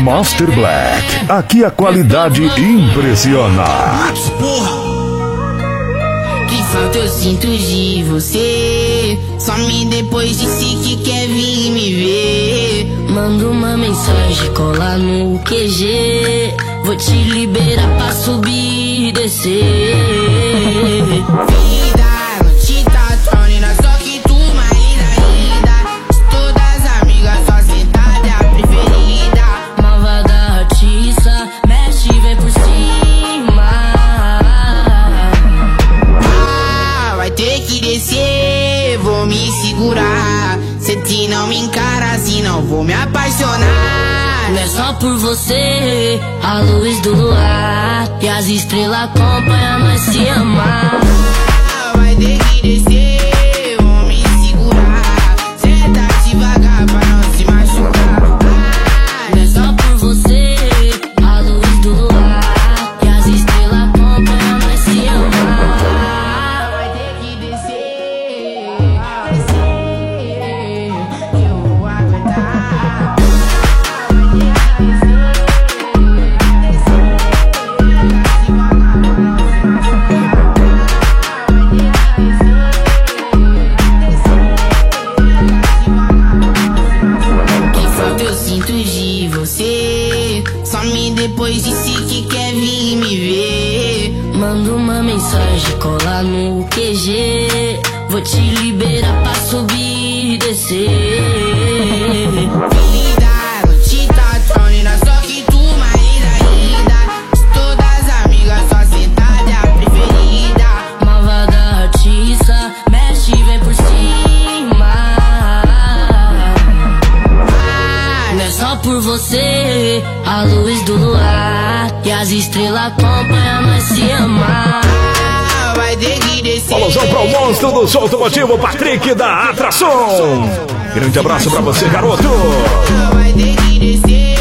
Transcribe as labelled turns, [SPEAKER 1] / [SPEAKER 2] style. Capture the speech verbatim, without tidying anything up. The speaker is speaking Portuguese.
[SPEAKER 1] Master Black. Aqui a qualidade impressiona.
[SPEAKER 2] Que falta eu sinto de você. Some depois disse que quer vir me ver. Manda uma mensagem, cola no Q G. Vou te liberar pra subir e descer. Vida, não te tá tronina, só que tu mais linda. Todas as amigas, só sentada é a preferida. Malvada artista, mexe e vem por cima. Ah, vai ter que descer, vou me segurar. Se te não me encara assim, não vou me apaixonar. Não é só por você, a luz do luar e as estrelas acompanham nós se amar. Vai ter que descer, vou me segurar. Senta devagar pra não se machucar. Não é só por você, a luz do luar e as estrelas acompanham nós se amar. Vai ter que descer, descer, que eu vou aguentar. Some depois disse que quer vir me ver. Manda uma mensagem, cola no Q G. Vou te liberar pra subir e descer. Vida, não te tá tronina, só que tu mais linda. Todas as amigas, só sentada é a preferida. Malvada artista, mexe e vem por cima. Ah, não é só por você, a luz do luar e as estrelas acompanham nós se amar. Vai ter que descer.
[SPEAKER 1] Alusão para o monstro do show automotivo, Patrick da Atração. Grande abraço pra você, garoto.
[SPEAKER 2] Vai ter que descer.